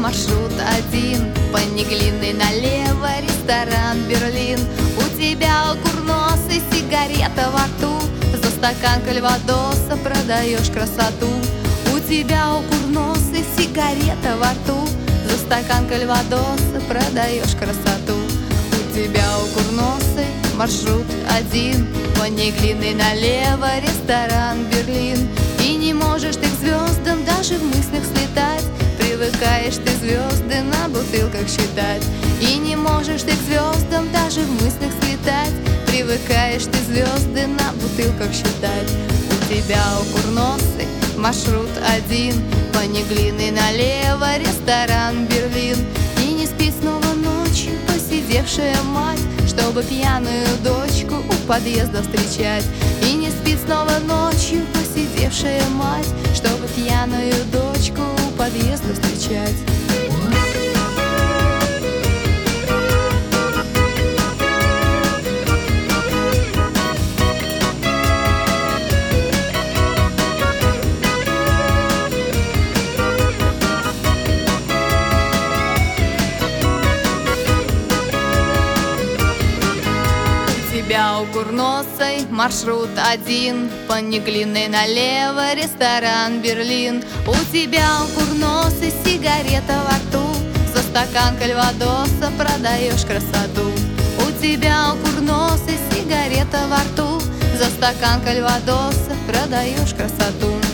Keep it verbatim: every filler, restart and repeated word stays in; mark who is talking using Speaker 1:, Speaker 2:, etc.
Speaker 1: маршрут один, по Неглинной налево, ресторан «Берлин». У тебя курносый, сигарета во рту, за стакан кальвадоса продаешь красоту. У тебя у курносый, сигарета во рту, за стакан кальвадоса продаешь красоту. У тебя у курносый маршрут один, по Неглинной налево, ресторан «Берлин». И не можешь ты к звездам даже в мыслях слетать, привыкаешь ты звезды на бутылках считать. И не можешь ты к звездам даже в мыслях слетать, привыкаешь ты звезды на бутылках считать. У тебя у курносый маршрут один, по Неглинной налево, ресторан «Берлин». И не спит снова ночью посидевшая мать, чтобы пьяную дочку у подъезда встречать. И не спит снова ночью посидевшая мать, чтобы пьяную дочку у подъезда встречать. У тебя у курносой маршрут один, по Неглинной налево, ресторан «Берлин». У тебя у курносой сигарета во рту, за стакан кальвадоса продаешь красоту. У тебя у курносой сигарета во рту, за стакан кальвадоса продаешь красоту.